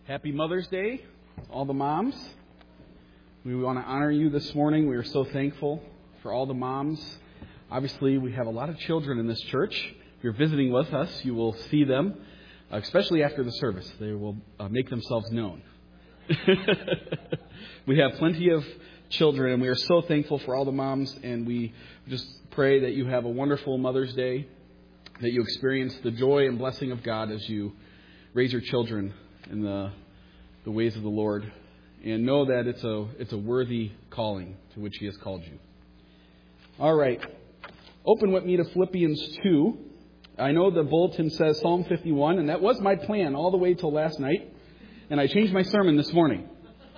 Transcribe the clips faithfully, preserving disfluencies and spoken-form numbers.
Happy Mother's Day, all the moms. We want to honor you this morning. We are so thankful for all the moms. Obviously, we have a lot of children in this church. If you're visiting with us, you will see them, especially after the service. They will uh, make themselves known. We have plenty of children, and we are so thankful for all the moms, and we just pray that you have a wonderful Mother's Day, that you experience the joy and blessing of God as you raise your children in the the ways of the Lord, and know that it's a it's a worthy calling to which He has called you. All right. Open with me to Philippians two. I know the bulletin says Psalm fifty-one, and that was my plan all the way till last night, and I changed my sermon this morning.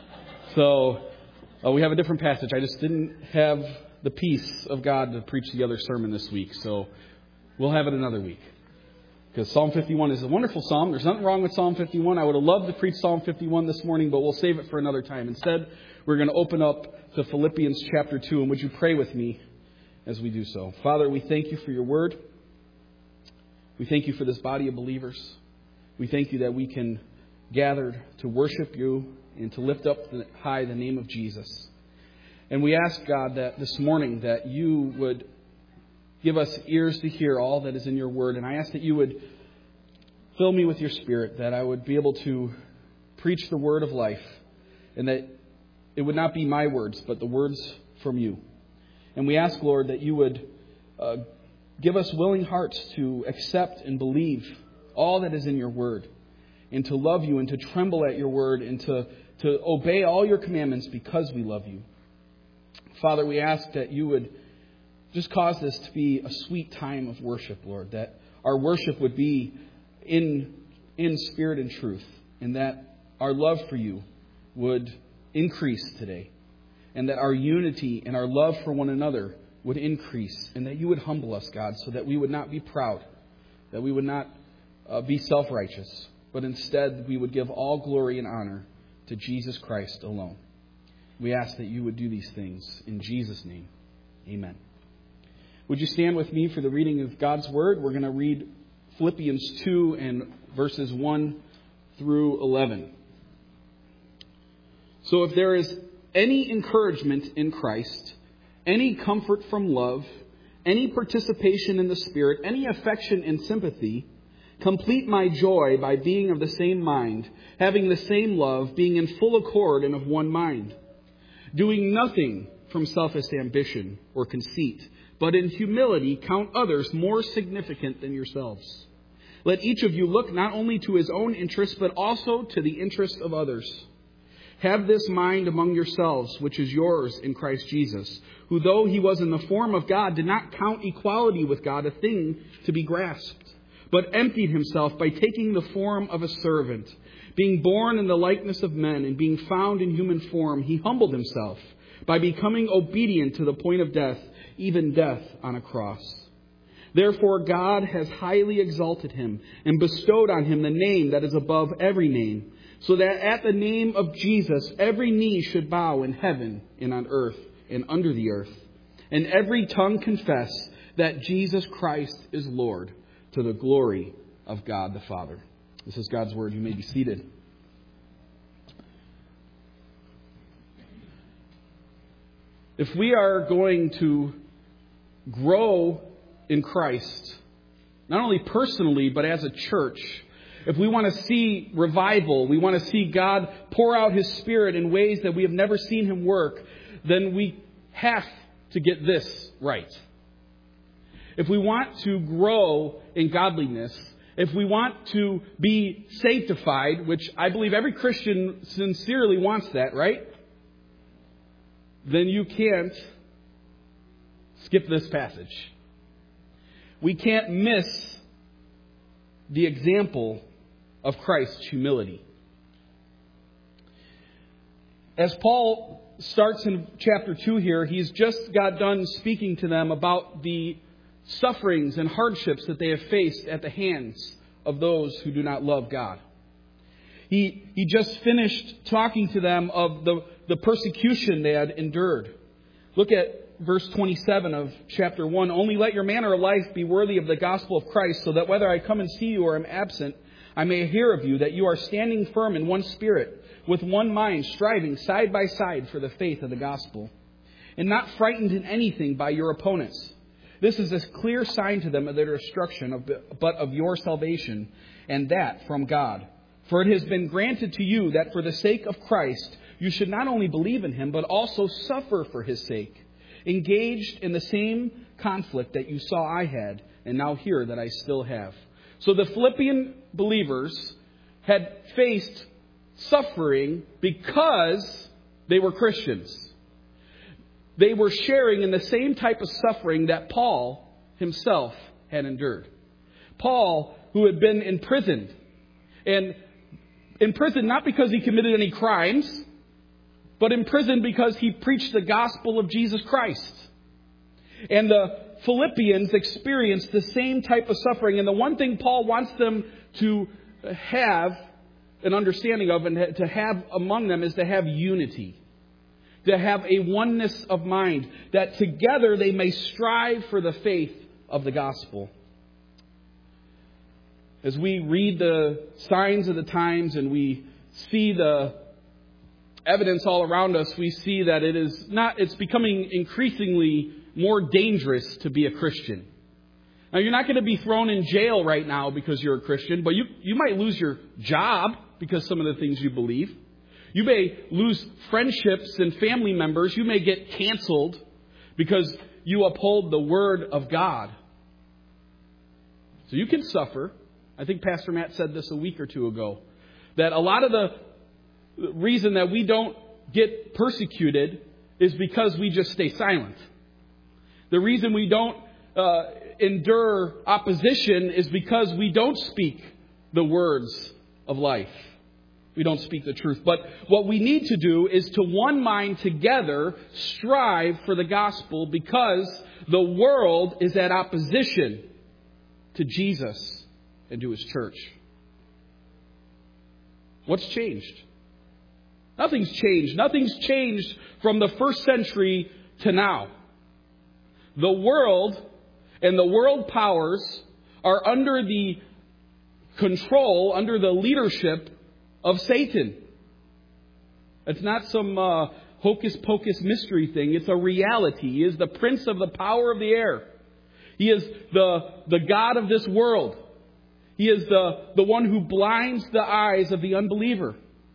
So uh, we have a different passage. I just didn't have the peace of God to preach the other sermon this week, so we'll have it another week. Because Psalm fifty-one is a wonderful psalm. There's nothing wrong with Psalm fifty-one. I would have loved to preach Psalm fifty-one this morning, but we'll save it for another time. Instead, we're going to open up to Philippians chapter two, and would you pray with me as we do so? Father, we thank you for your word. We thank you for this body of believers. We thank you that we can gather to worship you and to lift up high the name of Jesus. And we ask, God, that this morning that you would give us ears to hear all that is in your word. And I ask that you would fill me with your spirit, that I would be able to preach the word of life, and that it would not be my words, but the words from you. And we ask, Lord, that you would uh, give us willing hearts to accept and believe all that is in your word, and to love you and to tremble at your word, and to, to obey all your commandments because we love you. Father, we ask that you would just cause this to be a sweet time of worship, Lord, that our worship would be in in spirit and truth, and that our love for you would increase today, and that our unity and our love for one another would increase, and that you would humble us, God, so that we would not be proud, that we would not uh, be self-righteous, but instead we would give all glory and honor to Jesus Christ alone. We ask that you would do these things in Jesus' name. Amen. Would you stand with me for the reading of God's Word? We're going to read Philippians two and verses one through eleven. So if there is any encouragement in Christ, any comfort from love, any participation in the Spirit, any affection and sympathy, complete my joy by being of the same mind, having the same love, being in full accord and of one mind, doing nothing from selfish ambition or conceit, but in humility count others more significant than yourselves. Let each of you look not only to his own interests, but also to the interests of others. Have this mind among yourselves, which is yours in Christ Jesus, who though he was in the form of God, did not count equality with God a thing to be grasped, but emptied himself by taking the form of a servant. Being born in the likeness of men and being found in human form, he humbled himself by becoming obedient to the point of death, even death on a cross. Therefore God has highly exalted him and bestowed on him the name that is above every name, so that at the name of Jesus every knee should bow in heaven and on earth and under the earth, and every tongue confess that Jesus Christ is Lord, to the glory of God the Father. This is God's word. You may be seated. If we are going to grow in Christ, not only personally, but as a church, if we want to see revival, we want to see God pour out His Spirit in ways that we have never seen Him work, then we have to get this right. If we want to grow in godliness, if we want to be sanctified, which I believe every Christian sincerely wants that, right? Then you can't skip this passage. We can't miss the example of Christ's humility. As Paul starts in chapter two here, he's just got done speaking to them about the sufferings and hardships that they have faced at the hands of those who do not love God. He, he just finished talking to them of the, the persecution they had endured. Look at verse twenty-seven of chapter one. Only let your manner of life be worthy of the gospel of Christ, so that whether I come and see you or am absent, I may hear of you that you are standing firm in one spirit, with one mind, striving side by side for the faith of the gospel, and not frightened in anything by your opponents. This is a clear sign to them of their destruction, but of your salvation, and that from God. For it has been granted to you that for the sake of Christ, you should not only believe in him, but also suffer for his sake, engaged in the same conflict that you saw I had, and now hear that I still have. So the Philippian believers had faced suffering because they were Christians. They were sharing in the same type of suffering that Paul himself had endured. Paul, who had been imprisoned, and imprisoned not because he committed any crimes, but imprisoned because he preached the gospel of Jesus Christ. And the Philippians experienced the same type of suffering. And the one thing Paul wants them to have an understanding of and to have among them is to have unity. To have a oneness of mind. That together they may strive for the faith of the gospel. As we read the signs of the times and we see the evidence all around us, we see that it is not, it's becoming increasingly more dangerous to be a Christian. Now, you're not going to be thrown in jail right now because you're a Christian, but you, you might lose your job because some of the things you believe. You may lose friendships and family members. You may get canceled because you uphold the Word of God. So you can suffer. I think Pastor Matt said this a week or two ago, that a lot of the reason that we don't get persecuted is because we just stay silent. The reason we don't uh, endure opposition is because we don't speak the words of life. We don't speak the truth. But what we need to do is to one mind together strive for the gospel, because the world is at opposition to Jesus and to his church. What's changed? Nothing's changed. Nothing's changed from the first century to now. The world and the world powers are under the control, under the leadership of Satan. It's not some uh, hocus-pocus mystery thing. It's a reality. He is the prince of the power of the air. He is the, the God of this world. He is the, the one who blinds the eyes of the unbeliever.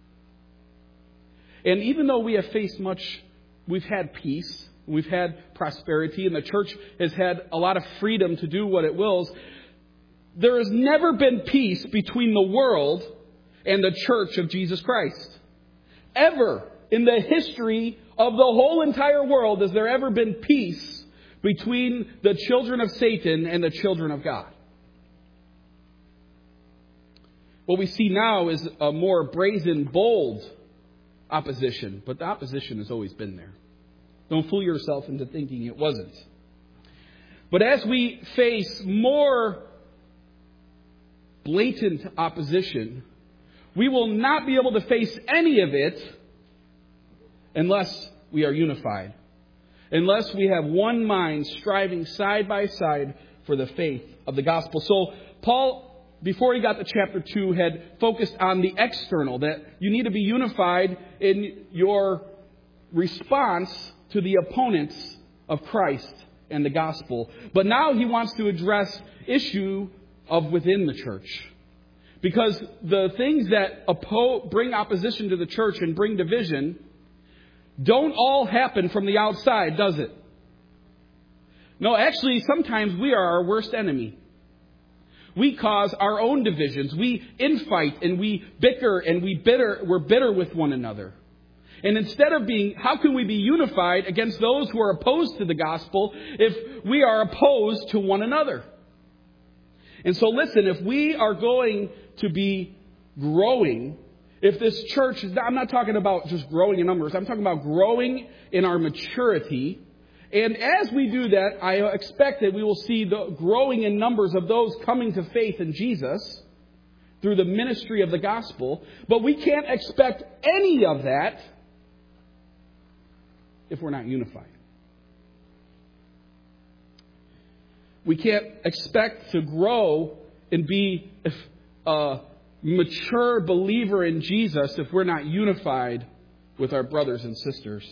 And even though we have faced much, we've had peace, we've had prosperity, and the church has had a lot of freedom to do what it wills, there has never been peace between the world and the church of Jesus Christ. Ever in the history of the whole entire world has there ever been peace between the children of Satan and the children of God. What we see now is a more brazen, bold opposition, but the opposition has always been there. Don't fool yourself into thinking it wasn't. But as we face more blatant opposition, we will not be able to face any of it unless we are unified. Unless we have one mind striving side by side for the faith of the gospel. So Paul, before he got to chapter two, had focused on the external, that you need to be unified in your response to the opponents of Christ and the gospel. But now he wants to address issue of within the church. Because the things that oppo- bring opposition to the church and bring division don't all happen from the outside, does it? No, actually, sometimes we are our worst enemy. We cause our own divisions. We infight and we bicker and we bitter, we're bitter with one another. And instead of being, how can we be unified against those who are opposed to the gospel if we are opposed to one another? And so listen, if we are going to be growing, if this church is, I'm not talking about just growing in numbers, I'm talking about growing in our maturity. And as we do that, I expect that we will see the growing in numbers of those coming to faith in Jesus through the ministry of the gospel. But we can't expect any of that if we're not unified. We can't expect to grow and be uh, mature believer in Jesus if we're not unified with our brothers and sisters.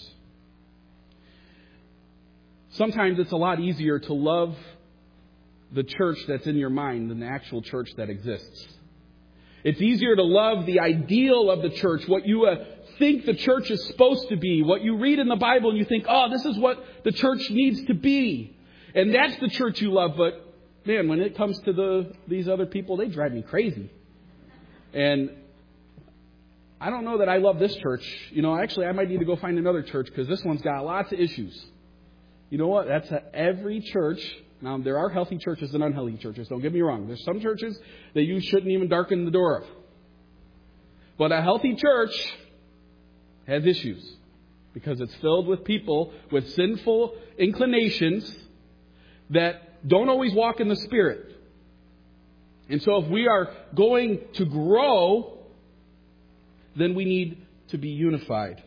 Sometimes it's a lot easier to love the church that's in your mind than the actual church that exists. It's easier to love the ideal of the church, what you uh, think the church is supposed to be, what you read in the Bible and you think, oh, this is what the church needs to be. And that's the church you love. But, man, when it comes to the these other people, they drive me crazy. And I don't know that I love this church. You know, actually, I might need to go find another church because this one's got lots of issues. You know what? That's a, every church. Now, there are healthy churches and unhealthy churches. Don't get me wrong. There's some churches that you shouldn't even darken the door of. But a healthy church has issues because it's filled with people with sinful inclinations that don't always walk in the Spirit. And so if we are going to grow, then we need to be unified.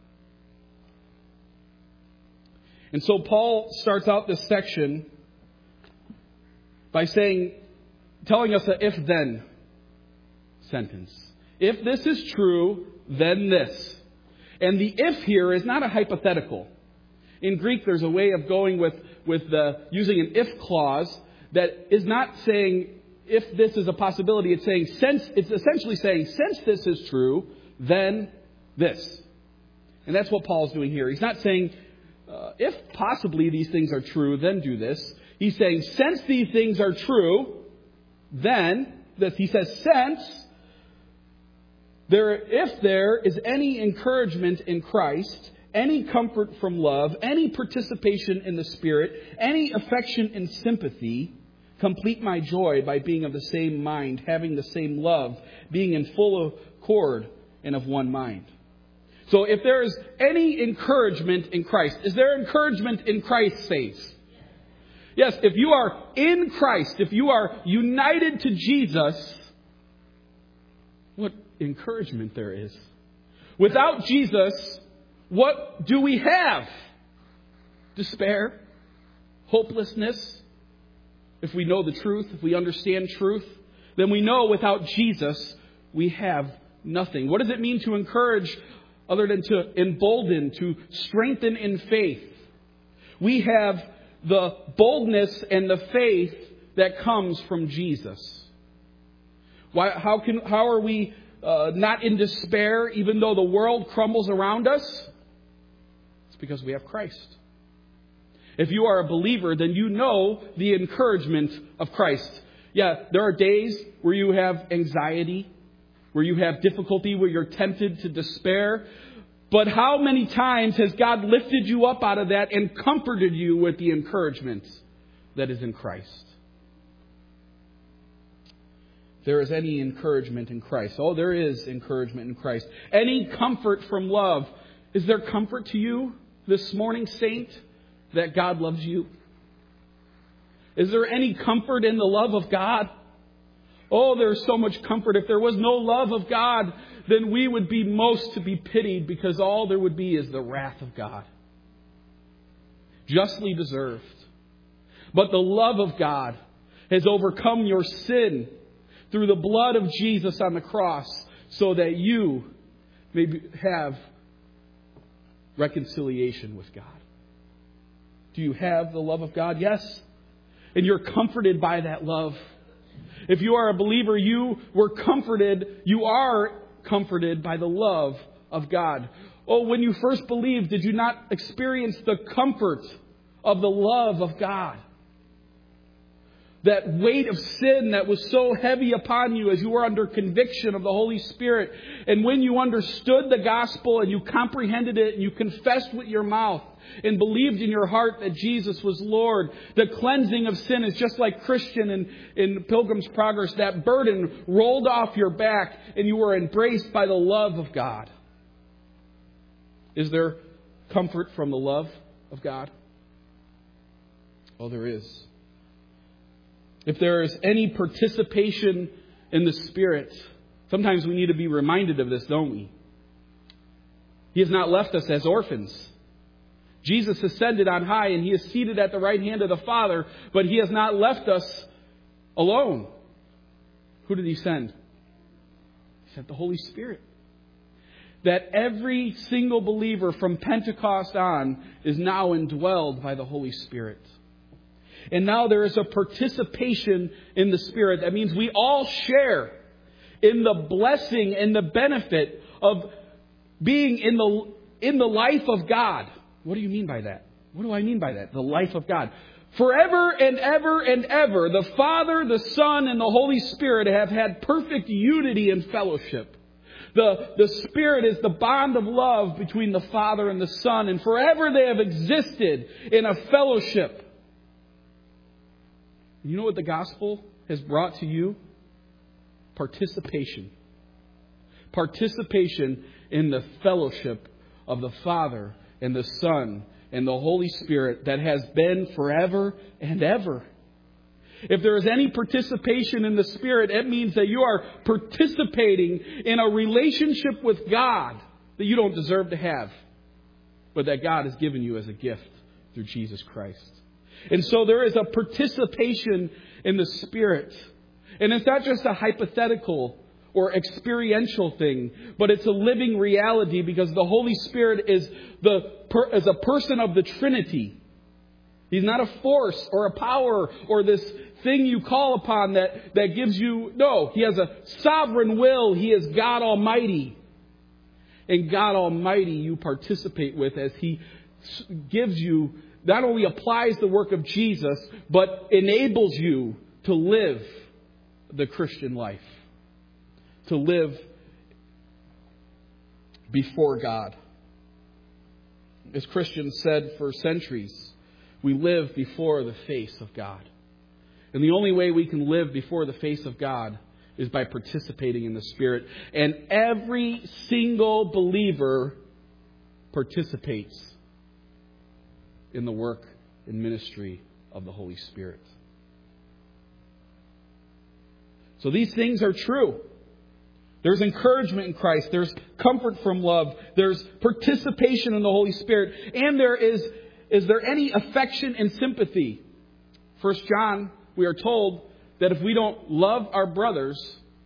And so Paul starts out this section by saying, telling us an if-then sentence. If this is true, then this. And the if here is not a hypothetical. In Greek, there's a way of going with, with the, using an if clause that is not saying if this is a possibility. It's saying, since, it's essentially saying, since this is true, then this. And that's what Paul's doing here. He's not saying, uh, if possibly these things are true, then do this. He's saying, since these things are true, then, this, he says, since there, if there is any encouragement in Christ, any comfort from love, any participation in the Spirit, any affection and sympathy, complete my joy by being of the same mind, having the same love, being in full accord and of one mind. So if there is any encouragement in Christ, is there encouragement in Christ, saints? Yes, if you are in Christ, if you are united to Jesus, what encouragement there is. Without Jesus, what do we have? Despair, hopelessness. If we know the truth, if we understand truth, then we know without Jesus, we have nothing. What does it mean to encourage other than to embolden, to strengthen in faith? We have the boldness and the faith that comes from Jesus. Why? How can? How are we uh, not in despair even though the world crumbles around us? It's because we have Christ. If you are a believer, then you know the encouragement of Christ. Yeah, there are days where you have anxiety, where you have difficulty, where you're tempted to despair. But how many times has God lifted you up out of that and comforted you with the encouragement that is in Christ? If there is any encouragement in Christ. Oh, there is encouragement in Christ. Any comfort from love. Is there comfort to you this morning, saint, that God loves you? Is there any comfort in the love of God? Oh, there's so much comfort. If there was no love of God, then we would be most to be pitied because all there would be is the wrath of God. Justly deserved. But the love of God has overcome your sin through the blood of Jesus on the cross so that you may have reconciliation with God. Do you have the love of God? Yes. And you're comforted by that love. If you are a believer, you were comforted, you are comforted by the love of God. Oh, when you first believed, did you not experience the comfort of the love of God? That weight of sin that was so heavy upon you as you were under conviction of the Holy Spirit. And when you understood the gospel and you comprehended it and you confessed with your mouth and believed in your heart that Jesus was Lord, the cleansing of sin is just like Christian in, in Pilgrim's Progress. That burden rolled off your back and you were embraced by the love of God. Is there comfort from the love of God? Oh, there is. If there is any participation in the Spirit, sometimes we need to be reminded of this, don't we? He has not left us as orphans. Jesus ascended on high and He is seated at the right hand of the Father, but He has not left us alone. Who did He send? that the Holy Spirit. That every single believer from Pentecost on is now indwelled by the Holy Spirit. And now there is a participation in the Spirit. That means we all share in the blessing and the benefit of being in the in the life of God. What do you mean by that? What do I mean by that? The life of God. Forever and ever and ever, the Father, the Son, and the Holy Spirit have had perfect unity and fellowship. The, the Spirit is the bond of love between the Father and the Son, and forever they have existed in a fellowship. You know what the gospel has brought to you? Participation. Participation in the fellowship of the Father and the Son and the Holy Spirit that has been forever and ever. If there is any participation in the Spirit, it means that you are participating in a relationship with God that you don't deserve to have, but that God has given you as a gift through Jesus Christ. And so there is a participation in the Spirit. And it's not just a hypothetical or experiential thing, but it's a living reality because the Holy Spirit is the is a person of the Trinity. He's not a force or a power or this thing you call upon that, that gives you... No, He has a sovereign will. He is God Almighty. And God Almighty you participate with as He gives you, not only applies the work of Jesus, but enables you to live the Christian life. To live before God. As Christians said for centuries, we live before the face of God. And the only way we can live before the face of God is by participating in the Spirit. And every single believer participates in the work and ministry of the Holy Spirit. So these things are true. There's encouragement in Christ. There's comfort from love. There's participation in the Holy Spirit. And there is, is there any affection and sympathy? First John, we are told that if we don't love our brothers,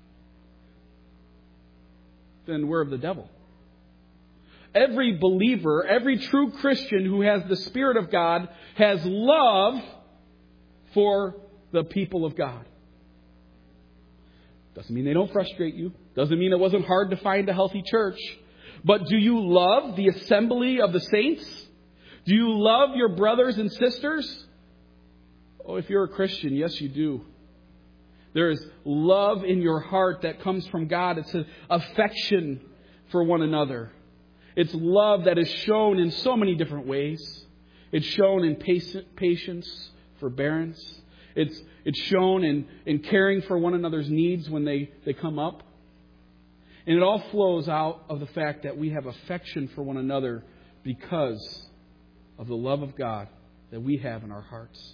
then we're of the devil. Every believer, every true Christian who has the Spirit of God has love for the people of God. Doesn't mean they don't frustrate you. Doesn't mean it wasn't hard to find a healthy church. But do you love the assembly of the saints? Do you love your brothers and sisters? Oh, if you're a Christian, yes, you do. There is love in your heart that comes from God. It's an affection for one another. It's love that is shown in so many different ways. It's shown in patience, forbearance. It's it's shown in, in caring for one another's needs when they, they come up. And it all flows out of the fact that we have affection for one another because of the love of God that we have in our hearts.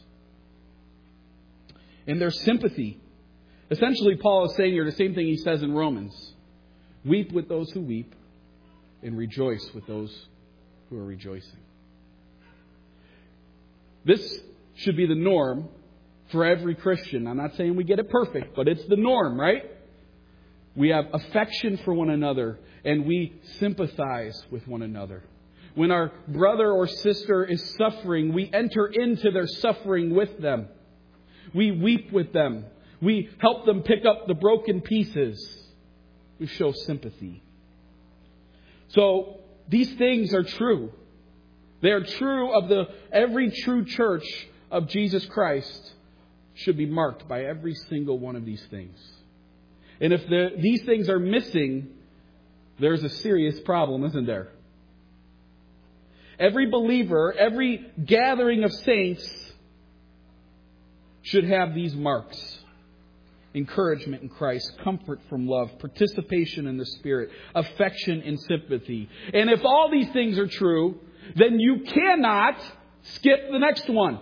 And there's sympathy. Essentially, Paul is saying here the same thing he says in Romans. Weep with those who weep and rejoice with those who are rejoicing. This should be the norm for every Christian. I'm not saying we get it perfect, but it's the norm, right? We have affection for one another and we sympathize with one another. When our brother or sister is suffering, we enter into their suffering with them. We weep with them. We help them pick up the broken pieces. We show sympathy. So these things are true. They are true of the every true church of Jesus Christ should be marked by every single one of these things. And if the, these things are missing, there's a serious problem, isn't there? Every believer, every gathering of saints should have these marks. Encouragement in Christ, comfort from love, participation in the Spirit, affection and sympathy. And if all these things are true, then you cannot skip the next one.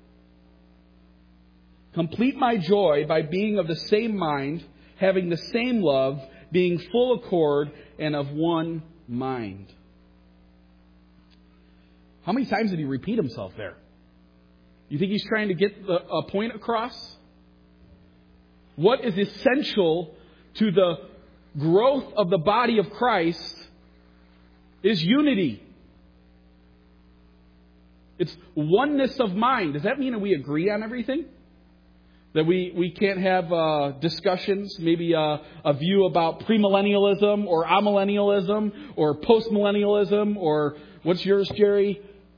Complete my joy by being of the same mind, having the same love, being full accord, and of one mind. How many times did he repeat himself there? You think he's trying to get the, a point across? What is essential to the growth of the body of Christ is unity. It's oneness of mind. Does that mean that we agree on everything? That we, we can't have uh, discussions, maybe uh, a view about premillennialism or amillennialism or postmillennialism or what's yours, Jerry?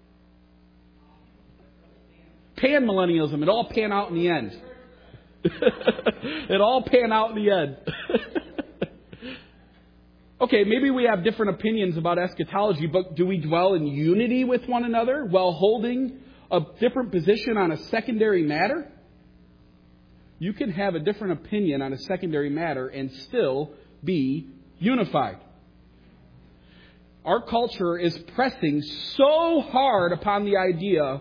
Panmillennialism. It all pan out in the end. It all pan out in the end. Okay, maybe we have different opinions about eschatology, but do we dwell in unity with one another while holding a different position on a secondary matter? You can have a different opinion on a secondary matter and still be unified. Our culture is pressing so hard upon the idea,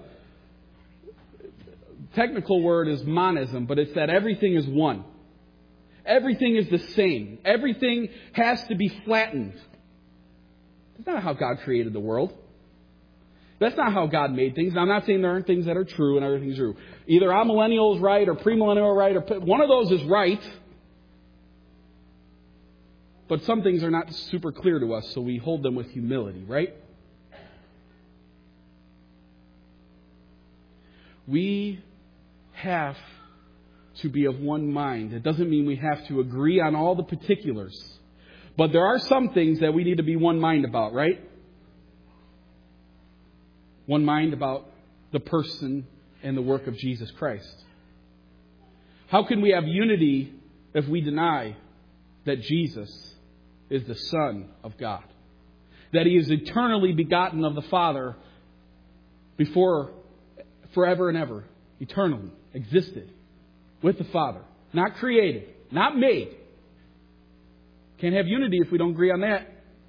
technical word is monism, but it's that everything is one. Everything is the same. Everything has to be flattened. That's not how God created the world. That's not how God made things. Now, I'm not saying there aren't things that are true and everything's true. Either amillennial is right or premillennial is right, or one of those is right. But some things are not super clear to us, so we hold them with humility, right? We have to be of one mind. It doesn't mean we have to agree on all the particulars. But there are some things that we need to be one mind about, right? One mind about the person and the work of Jesus Christ. How can we have unity if we deny that Jesus is the Son of God? That He is eternally begotten of the Father before, forever and ever, eternally existed with the Father. Not created, not made. Can't have unity if we don't agree on that.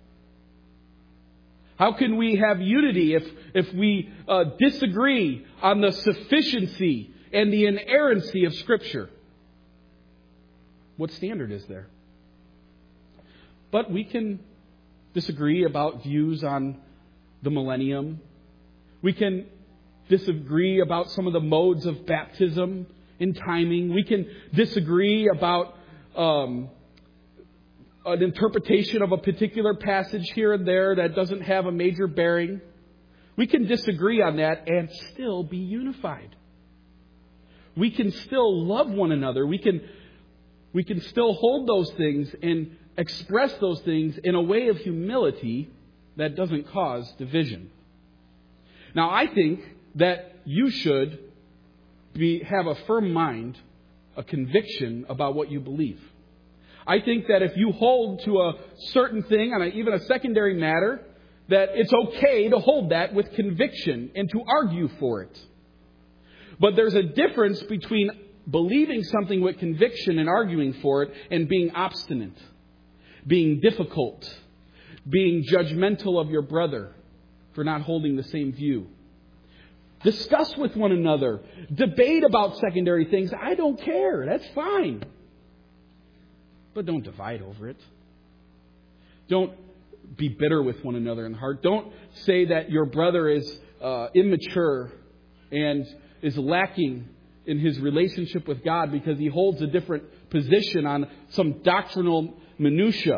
How can we have unity if, if we uh, disagree on the sufficiency and the inerrancy of Scripture? What standard is there? But we can disagree about views on the millennium. We can disagree about some of the modes of baptism and timing. We can disagree about um, an interpretation of a particular passage here and there that doesn't have a major bearing. We can disagree on that and still be unified. We can still love one another. We can, we can still hold those things and express those things in a way of humility that doesn't cause division. Now, I think that you should be, have a firm mind, a conviction about what you believe. I think that if you hold to a certain thing on a, even a secondary matter, that it's okay to hold that with conviction and to argue for it. But there's a difference between believing something with conviction and arguing for it and being obstinate, being difficult, being judgmental of your brother for not holding the same view. Discuss with one another. Debate about secondary things. I don't care. That's fine. But don't divide over it. Don't be bitter with one another in heart. Don't say that your brother is uh, immature and is lacking in his relationship with God because he holds a different position on some doctrinal minutia.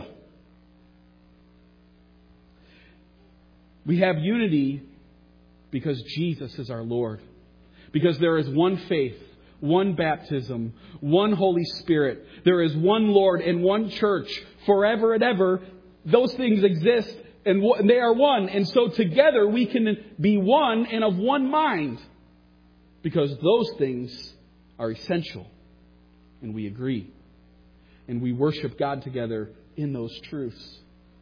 We have unity because Jesus is our Lord. Because there is one faith, one baptism, one Holy Spirit. There is one Lord and one church forever and ever. Those things exist and they are one. And so together we can be one and of one mind. Because those things are essential. And we agree. And we worship God together in those truths.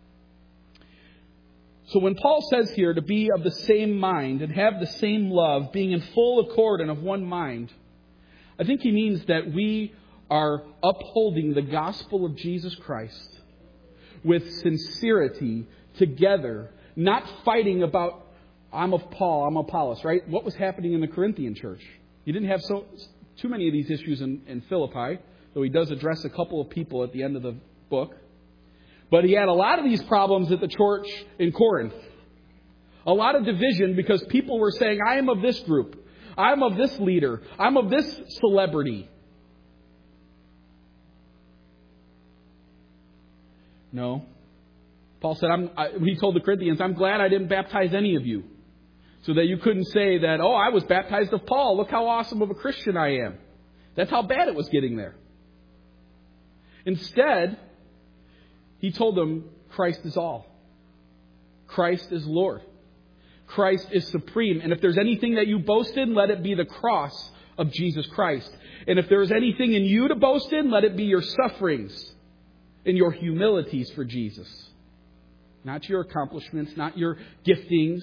So when Paul says here to be of the same mind and have the same love, being in full accord and of one mind, I think he means that we are upholding the gospel of Jesus Christ with sincerity together, not fighting about, I'm of Paul, I'm of Apollos, right? What was happening in the Corinthian church? You didn't have so too many of these issues in, in Philippi, though he does address a couple of people at the end of the book. But he had a lot of these problems at the church in Corinth. A lot of division because people were saying, I am of this group. I'm of this leader. I'm of this celebrity. No. Paul said, I'm, I, he told the Corinthians, I'm glad I didn't baptize any of you. So that you couldn't say that, oh, I was baptized of Paul. Look how awesome of a Christian I am. That's how bad it was getting there. Instead, he told them, Christ is all. Christ is Lord. Christ is supreme. And if there's anything that you boast in, let it be the cross of Jesus Christ. And if there is anything in you to boast in, let it be your sufferings and your humilities for Jesus. Not your accomplishments, not your giftings.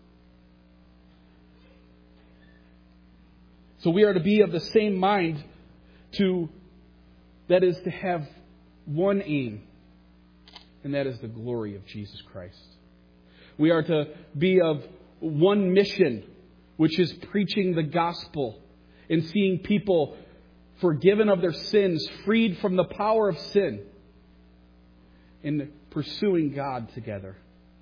So we are to be of the same mind to, that is to have one aim, and that is the glory of Jesus Christ. We are to be of one mission, which is preaching the gospel and seeing people forgiven of their sins, freed from the power of sin, and pursuing God together.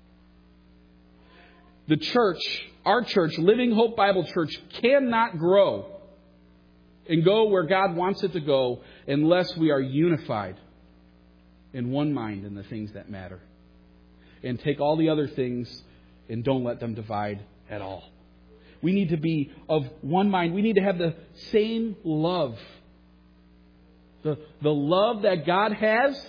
The church, our church, Living Hope Bible Church, cannot grow and go where God wants it to go unless we are unified in one mind in the things that matter. And take all the other things and don't let them divide at all. We need to be of one mind. We need to have the same love. The, the love that God has,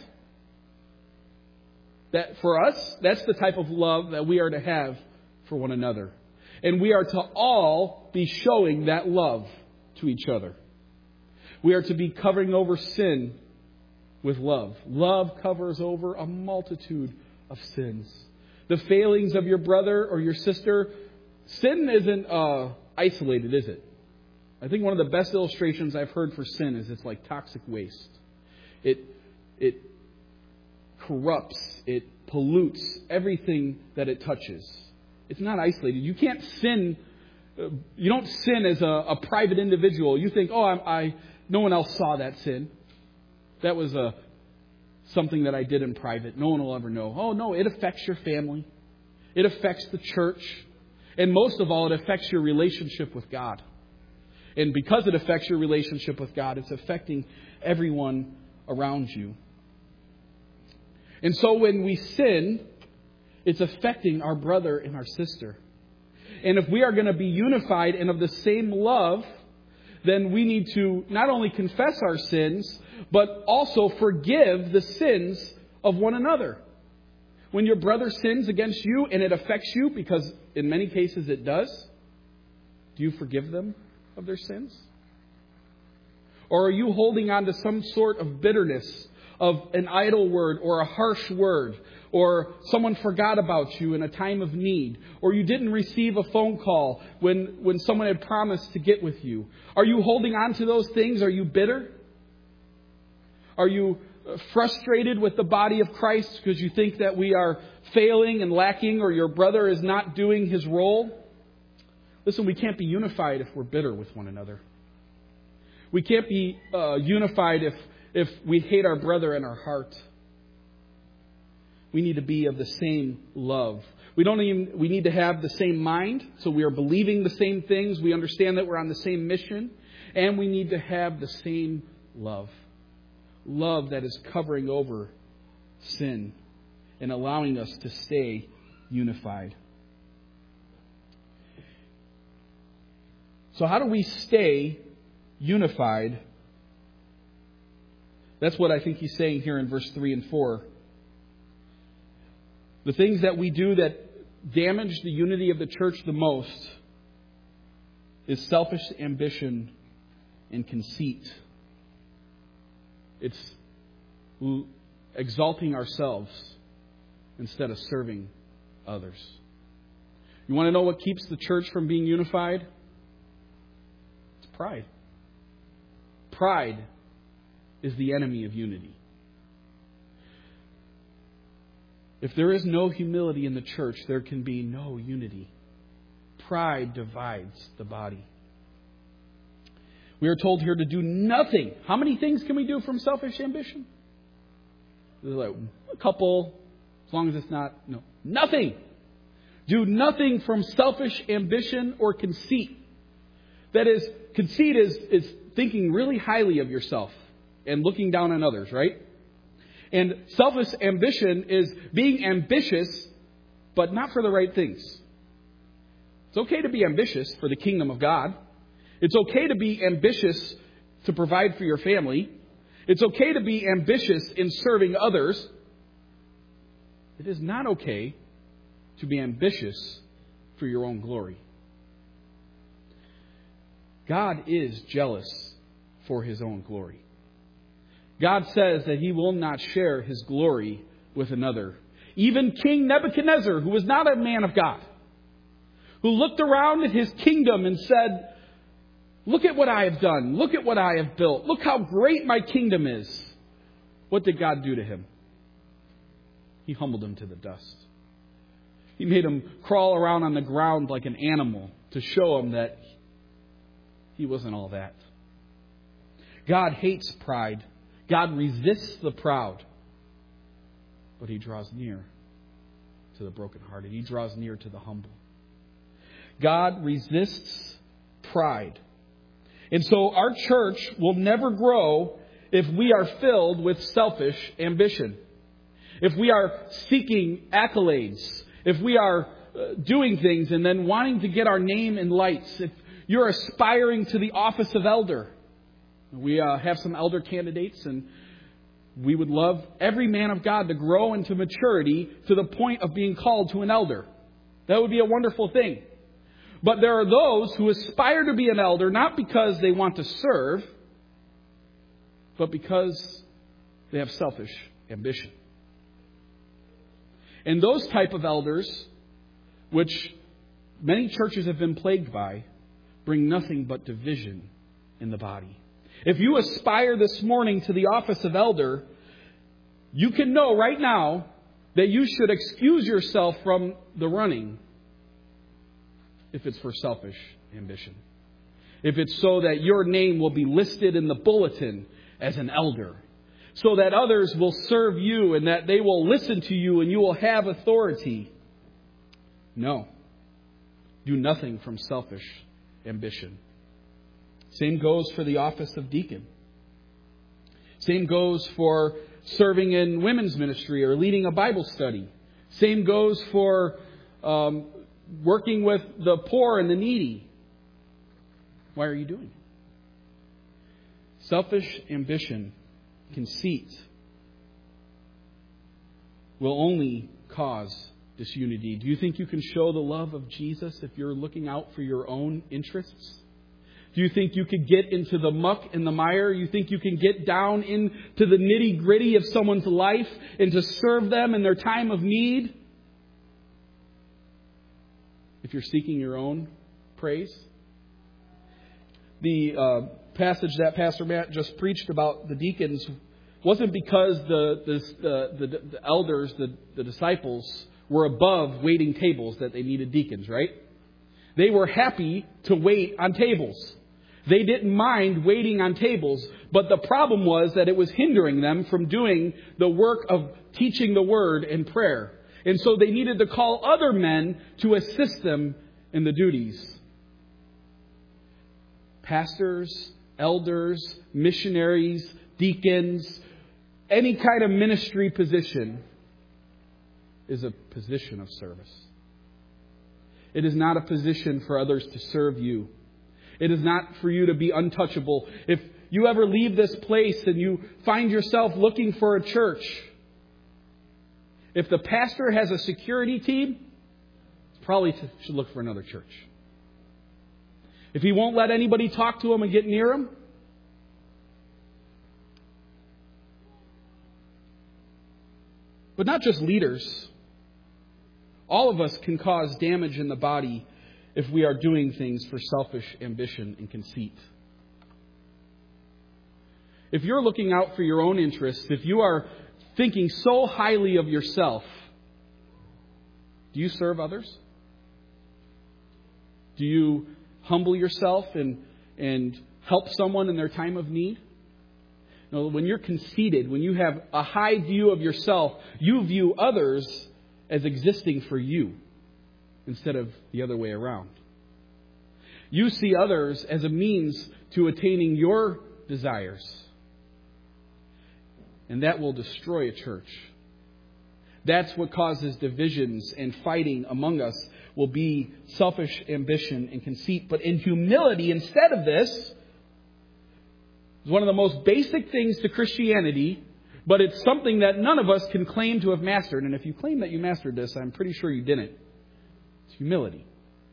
that for us, that's the type of love that we are to have for one another. And we are to all be showing that love to each other. We are to be covering over sin with love. Love covers over a multitude of sins. The failings of your brother or your sister, sin isn't uh, isolated, is it? I think one of the best illustrations I've heard for sin is it's like toxic waste. It it corrupts, it pollutes everything that it touches. It's not isolated. You can't sin. Uh, you don't sin as a, a private individual. You think, oh, I, I no one else saw that sin. That was a something that I did in private. No one will ever know. Oh, no, it affects your family. It affects the church. And most of all, it affects your relationship with God. And because it affects your relationship with God, it's affecting everyone around you. And so when we sin, it's affecting our brother and our sister. And if we are going to be unified and of the same love, then we need to not only confess our sins, but also forgive the sins of one another. When your brother sins against you and it affects you, because in many cases it does, do you forgive them of their sins? Or are you holding on to some sort of bitterness of an idle word or a harsh word, or someone forgot about you in a time of need, or you didn't receive a phone call when, when someone had promised to get with you? Are you holding on to those things? Are you bitter? Are you frustrated with the body of Christ because you think that we are failing and lacking, or your brother is not doing his role? Listen, we can't be unified if we're bitter with one another. We can't be uh, unified if, if we hate our brother in our heart. We need to be of the same love. We don't even, we need to have the same mind, so we are believing the same things. We understand that we're on the same mission, and we need to have the same love. Love that is covering over sin and allowing us to stay unified. So how do we stay unified? That's what I think he's saying here in verse three and four. The things that we do that damage the unity of the church the most is selfish ambition and conceit. It's exalting ourselves instead of serving others. You want to know what keeps the church from being unified? It's pride. Pride is the enemy of unity. If there is no humility in the church, there can be no unity. Pride divides the body. We are told here to do nothing. How many things can we do from selfish ambition? There's like a couple, as long as it's not, no, nothing. Do nothing from selfish ambition or conceit. That is, conceit is, is thinking really highly of yourself and looking down on others, right? And selfish ambition is being ambitious, but not for the right things. It's okay to be ambitious for the kingdom of God. It's okay to be ambitious to provide for your family. It's okay to be ambitious in serving others. It is not okay to be ambitious for your own glory. God is jealous for His own glory. God says that He will not share His glory with another. Even King Nebuchadnezzar, who was not a man of God, who looked around at his kingdom and said, look at what I have done. Look at what I have built. Look how great my kingdom is. What did God do to him? He humbled him to the dust. He made him crawl around on the ground like an animal to show him that he wasn't all that. God hates pride. God resists the proud. But He draws near to the brokenhearted. He draws near to the humble. God resists pride. And so our church will never grow if we are filled with selfish ambition. If we are seeking accolades. If we are doing things and then wanting to get our name in lights. If you're aspiring to the office of elder. We uh, have some elder candidates, and we would love every man of God to grow into maturity to the point of being called to an elder. That would be a wonderful thing. But there are those who aspire to be an elder not because they want to serve, but because they have selfish ambition. And those type of elders, which many churches have been plagued by, bring nothing but division in the body. If you aspire this morning to the office of elder, you can know right now that you should excuse yourself from the running if it's for selfish ambition. If it's so that your name will be listed in the bulletin as an elder, so that others will serve you and that they will listen to you and you will have authority. No. Do nothing from selfish ambition. Same goes for the office of deacon. Same goes for serving in women's ministry or leading a Bible study. Same goes for um, working with the poor and the needy. Why are you doing it? Selfish ambition, conceit, will only cause disunity. Do you think you can show the love of Jesus if you're looking out for your own interests? Do you think you could get into the muck and the mire? You think you can get down into the nitty-gritty of someone's life and to serve them in their time of need? If you're seeking your own praise? The uh, passage that Pastor Matt just preached about the deacons wasn't because the the, the, the, the elders, the, the disciples, were above waiting tables that they needed deacons, right? They were happy to wait on tables. They didn't mind waiting on tables, but the problem was that it was hindering them from doing the work of teaching the word and prayer. And so they needed to call other men to assist them in the duties. Pastors, elders, missionaries, deacons, any kind of ministry position is a position of service. It is not a position for others to serve you. It is not for you to be untouchable. If you ever leave this place and you find yourself looking for a church, if the pastor has a security team, probably should look for another church. If he won't let anybody talk to him and get near him, but not just leaders. All of us can cause damage in the body if we are doing things for selfish ambition and conceit. If you're looking out for your own interests, if you are thinking so highly of yourself, do you serve others? Do you humble yourself and, and help someone in their time of need? No, when you're conceited, when you have a high view of yourself, you view others as existing for you instead of the other way around. You see others as a means to attaining your desires. And that will destroy a church. That's what causes divisions and fighting among us, will be selfish ambition and conceit. But in humility, instead of this, is one of the most basic things to Christianity, but it's something that none of us can claim to have mastered. And if you claim that you mastered this, I'm pretty sure you didn't. It's humility.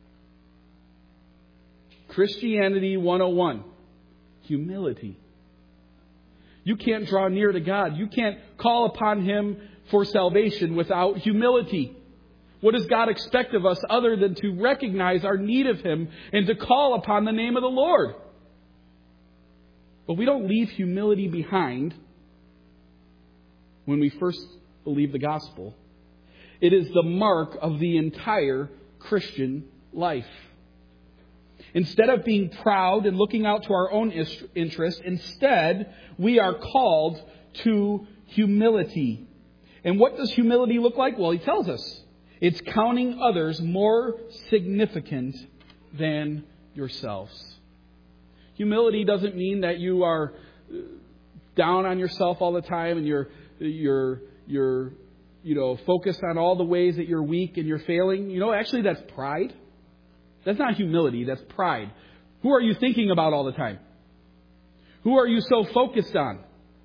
Christianity one oh one. Humility. You can't draw near to God. You can't call upon Him for salvation without humility. What does God expect of us other than to recognize our need of Him and to call upon the name of the Lord? But we don't leave humility behind when we first believe the gospel. It is the mark of the entire Christian life. Instead of being proud and looking out to our own interest, instead we are called to humility. And what does humility look like? Well, He tells us. It's counting others more significant than yourselves. Humility doesn't mean that you are down on yourself all the time and you're you're you're you know focused on all the ways that you're weak and you're failing. You know, actually that's pride. That's not humility, that's pride. Who are you thinking about all the time? Who are you so focused on?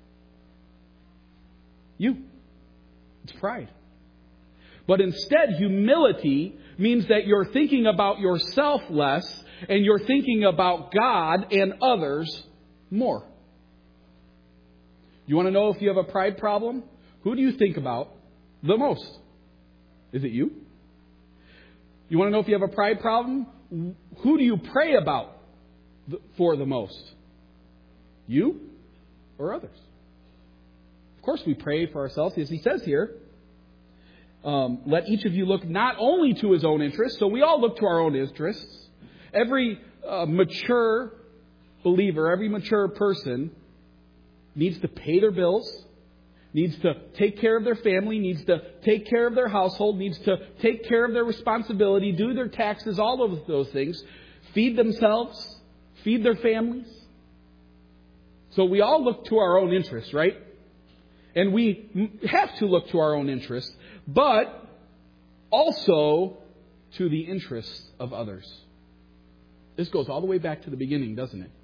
You. It's pride. But instead, humility means that you're thinking about yourself less and you're thinking about God and others more. You want to know if you have a pride problem? Who do you think about the most? Is it you? You want to know if you have a pride problem? Who do you pray about for the most? You or others? Of course we pray for ourselves, as He says here. Um, let each of you look not only to his own interests, so we all look to our own interests. Every uh, mature believer, every mature person needs to pay their bills, needs to take care of their family, needs to take care of their household, needs to take care of their responsibility, do their taxes, all of those things, feed themselves, feed their families. So we all look to our own interests, right? And we have to look to our own interests, but also to the interests of others. This goes all the way back to the beginning, doesn't it?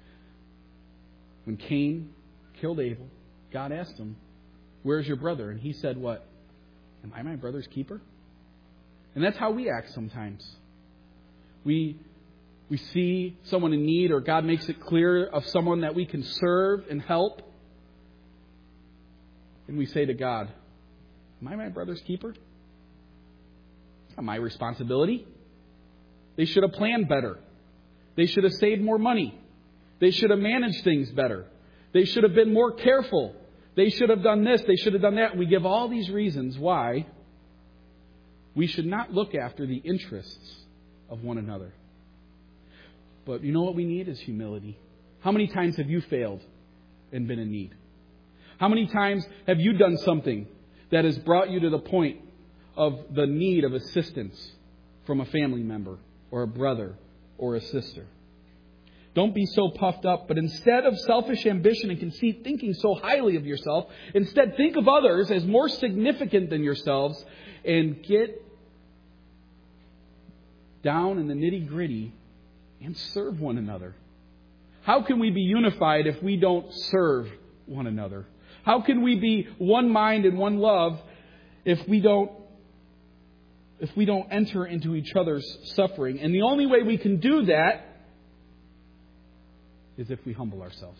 When Cain killed Abel, God asked him, "Where's your brother?" And he said, "What? Am I my brother's keeper?" And that's how we act sometimes. We we see someone in need, or God makes it clear of someone that we can serve and help. And we say to God, "Am I my brother's keeper? It's not my responsibility. They should have planned better. They should have saved more money. They should have managed things better. They should have been more careful. They should have done this. They should have done that." And we give all these reasons why we should not look after the interests of one another. But you know what we need is humility. How many times have you failed and been in need? How many times have you done something that has brought you to the point of the need of assistance from a family member or a brother or a sister? Don't be so puffed up, but instead of selfish ambition and conceit, thinking so highly of yourself, instead think of others as more significant than yourselves and get down in the nitty-gritty and serve one another. How can we be unified if we don't serve one another? How can we be one mind and one love if we don't if we don't enter into each other's suffering? And the only way we can do that is if we humble ourselves.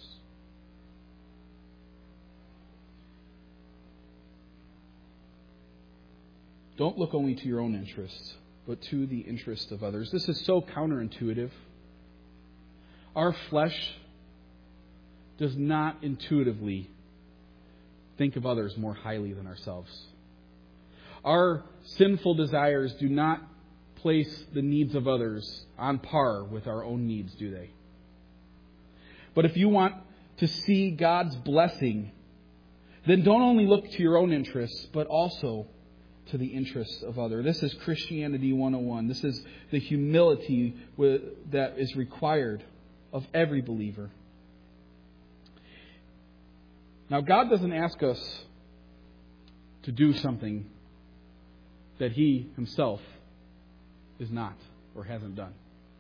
Don't look only to your own interests, but to the interests of others. This is so counterintuitive. Our flesh does not intuitively think of others more highly than ourselves. Our sinful desires do not place the needs of others on par with our own needs, do they? But if you want to see God's blessing, then don't only look to your own interests, but also to the interests of others. This is Christianity one oh one. This is the humility that is required of every believer. Now, God doesn't ask us to do something that He Himself is not or hasn't done.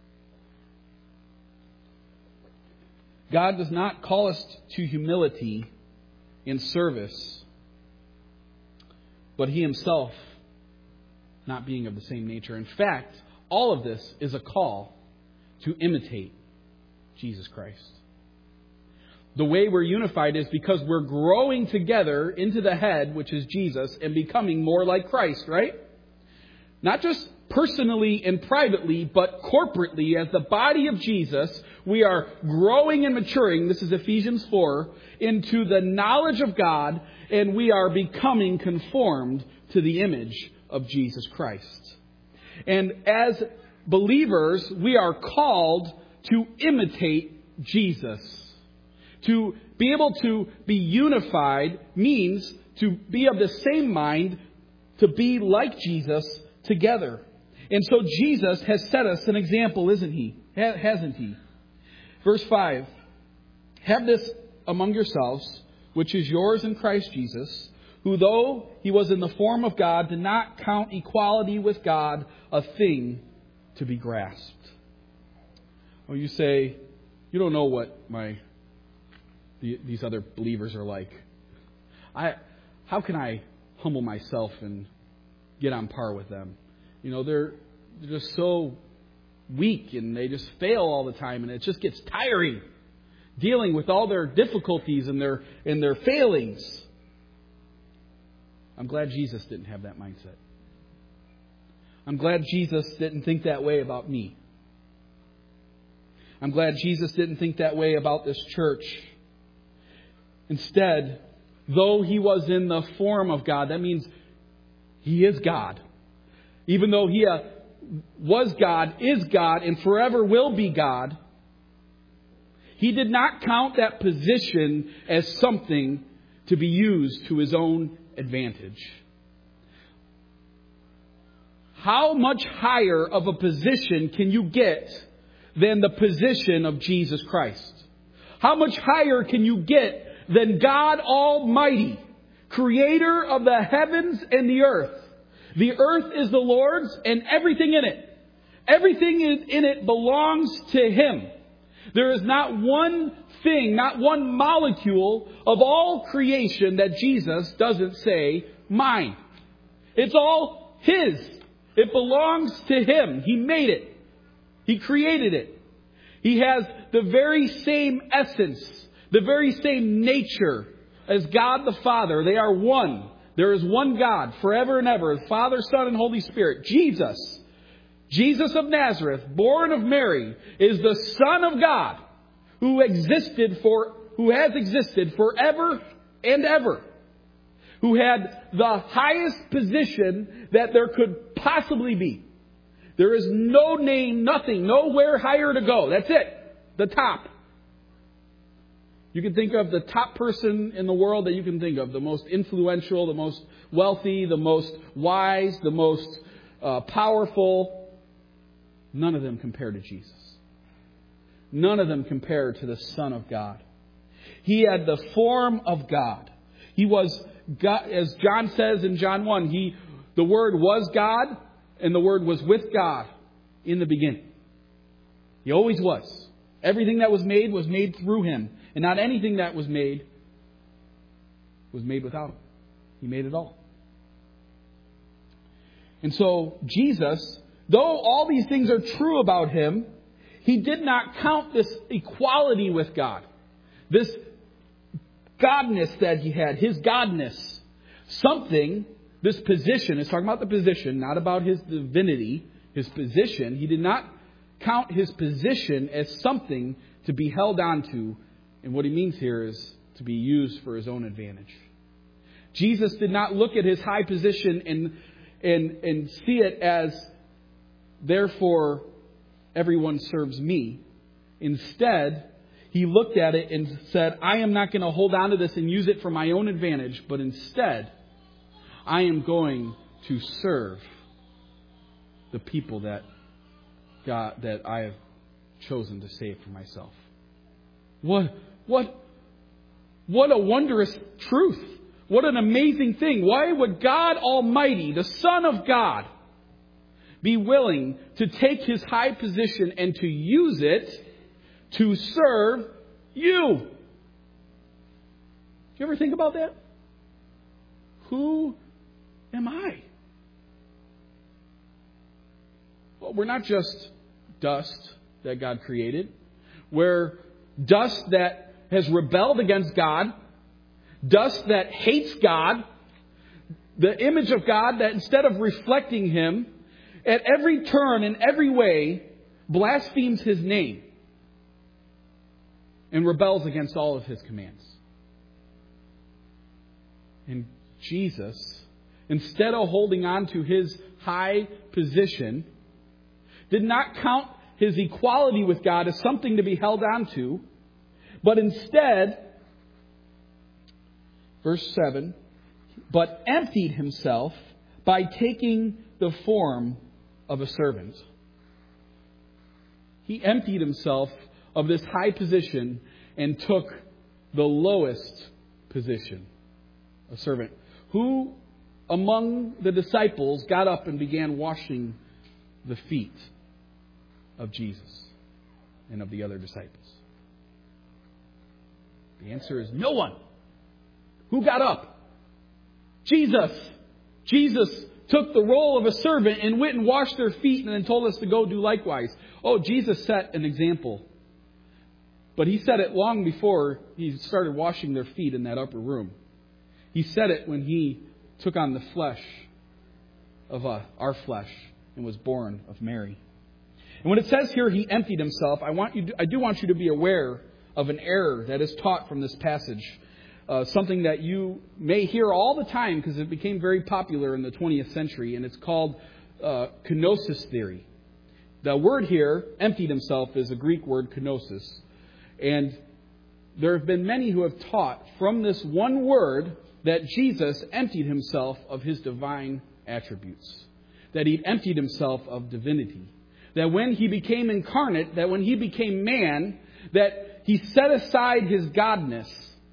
God does not call us to humility in service, but He Himself not being of the same nature. In fact, all of this is a call to imitate Jesus Christ. The way we're unified is because we're growing together into the head, which is Jesus, and becoming more like Christ, right? Not just personally and privately, but corporately as the body of Jesus, we are growing and maturing, this is Ephesians four, into the knowledge of God, and we are becoming conformed to the image of Jesus Christ. And as believers, we are called to imitate Jesus. To be able to be unified means to be of the same mind, to be like Jesus together. And so Jesus has set us an example, isn't He? Hasn't He? Verse five. Have this among yourselves, which is yours in Christ Jesus, who though He was in the form of God, did not count equality with God a thing to be grasped. Well, you say, you don't know what my these other believers are like. I, how can I humble myself and get on par with them? You know, they're, they're just so weak and they just fail all the time, and it just gets tiring dealing with all their difficulties and their and their failings. I'm glad Jesus didn't have that mindset. I'm glad Jesus didn't think that way about me. I'm glad Jesus didn't think that way about this church. Instead, though He was in the form of God, that means He is God. Even though He uh, was God, is God, and forever will be God, He did not count that position as something to be used to His own advantage. How much higher of a position can you get than the position of Jesus Christ? How much higher can you get than God Almighty, creator of the heavens and the earth? The earth is the Lord's and everything in it. Everything in it belongs to Him. There is not one thing, not one molecule of all creation that Jesus doesn't say, mine. It's all His. It belongs to Him. He made it. He created it. He has the very same essence, the very same nature as God the Father. They are one. There is one God forever and ever, Father, Son, and Holy Spirit. Jesus, Jesus of Nazareth, born of Mary, is the Son of God who existed for, who has existed forever and ever, who had the highest position that there could possibly be. There is no name, nothing, nowhere higher to go. That's it. The top. You can think of the top person in the world that you can think of. The most influential, the most wealthy, the most wise, the most uh, powerful. None of them compare to Jesus. None of them compare to the Son of God. He had the form of God. He was God, as John says in John one, he, the Word was God, and the Word was with God in the beginning. He always was. Everything that was made was made through Him. And not anything that was made was made without Him. He made it all. And so Jesus, though all these things are true about Him, He did not count this equality with God. This godness that He had, His godness. Something, this position, it's talking about the position, not about His divinity, His position. He did not count His position as something to be held on to. And what He means here is to be used for His own advantage. Jesus did not look at His high position and, and, and see it as, therefore, everyone serves me. Instead, He looked at it and said, I am not going to hold on to this and use it for my own advantage, but instead, I am going to serve the people that God, that I have chosen to save for myself. What, what, What a wondrous truth. What an amazing thing. Why would God Almighty, the Son of God, be willing to take his high position and to use it to serve you? Do you ever think about that? Who am I? Well, we're not just dust that God created. We're dust that has rebelled against God. Dust that hates God. The image of God that instead of reflecting him, at every turn, in every way, blasphemes his name and rebels against all of his commands. And Jesus, instead of holding on to his high position, did not count his equality with God as something to be held on to, but instead, verse seven, but emptied himself by taking the form of a servant. He emptied himself of this high position and took the lowest position, a servant. Who among the disciples got up and began washing the feet of Jesus and of the other disciples? The answer is no one. Who got up? Jesus. Jesus took the role of a servant and went and washed their feet and then told us to go do likewise. Oh, Jesus set an example. But he said it long before he started washing their feet in that upper room. He said it when he took on the flesh of uh, our flesh and was born of Mary. And when it says here he emptied himself, I want you to, I do want you to be aware of an error that is taught from this passage. Uh, something that you may hear all the time because it became very popular in the twentieth century, and it's called uh, kenosis theory. The word here, emptied himself, is a Greek word, kenosis. And there have been many who have taught from this one word that Jesus emptied himself of his divine attributes. That he emptied himself of divinity. That when he became incarnate, that when he became man, that he set aside his godness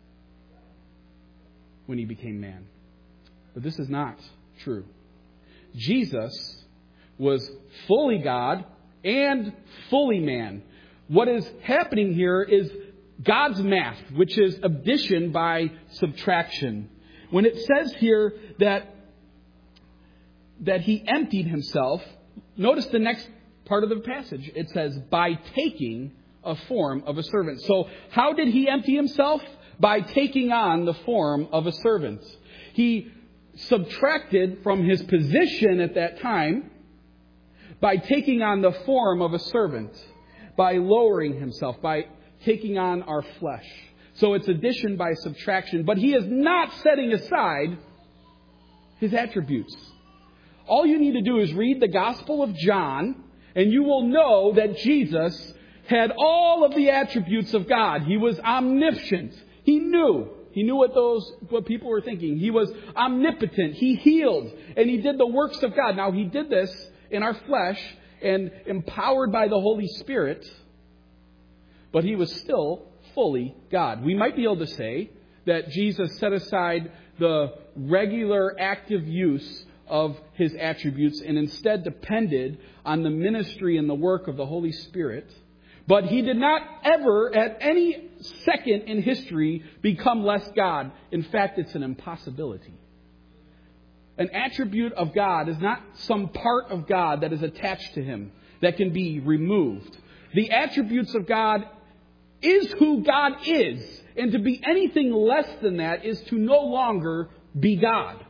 when he became man. But this is not true. Jesus was fully God and fully man. What is happening here is God's math, which is addition by subtraction. When it says here that, that he emptied himself, notice the next part of the passage. It says, by taking a form of a servant. So how did he empty himself? By taking on the form of a servant. He subtracted from his position at that time by taking on the form of a servant, by lowering himself, by taking on our flesh. So it's addition by subtraction, but he is not setting aside his attributes. All you need to do is read the Gospel of John, and you will know that Jesus had all of the attributes of God. He was omniscient. He knew. He knew what those what people were thinking. He was omnipotent. He healed. And he did the works of God. Now, he did this in our flesh and empowered by the Holy Spirit. But he was still fully God. We might be able to say that Jesus set aside the regular active use of his attributes and instead depended on the ministry and the work of the Holy Spirit. But he did not ever, at any second in history, become less God. In fact, it's an impossibility. An attribute of God is not some part of God that is attached to him, that can be removed. The attributes of God is who God is. And to be anything less than that is to no longer be God.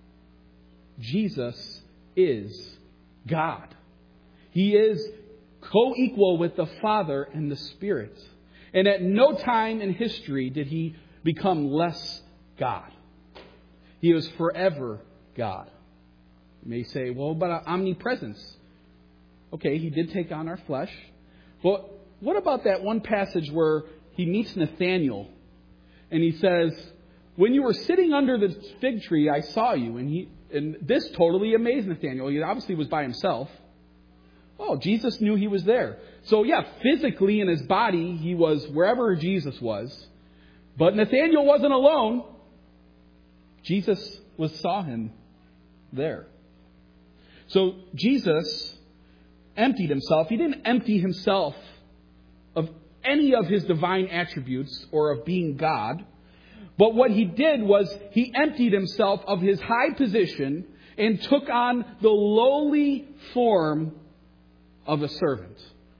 Jesus is God. He is co-equal with the Father and the Spirit. And at no time in history did he become less God. He was forever God. You may say, well, but omnipresence. Okay, he did take on our flesh. Well, what about that one passage where he meets Nathanael and he says, when you were sitting under the fig tree, I saw you. And he and this totally amazed Nathanael. He obviously was by himself. Oh, Jesus knew he was there. So yeah, physically in his body, he was wherever Jesus was. But Nathanael wasn't alone. Jesus was saw him there. So Jesus emptied himself. He didn't empty himself of any of his divine attributes or of being God. But what he did was he emptied himself of his high position and took on the lowly form of a servant.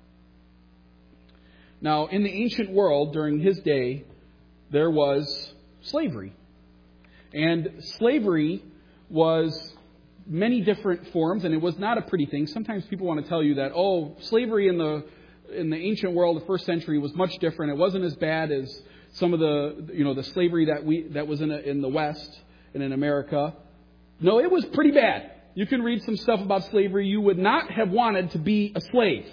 Now, in the ancient world, during his day, there was slavery. And slavery was many different forms, and it was not a pretty thing. Sometimes people want to tell you that, oh, slavery in the in the ancient world, the first century, was much different. It wasn't as bad as some of the, you know, the slavery that we that was in a, in the West and in America. No, it was pretty bad. You can read some stuff about slavery. You would not have wanted to be a slave.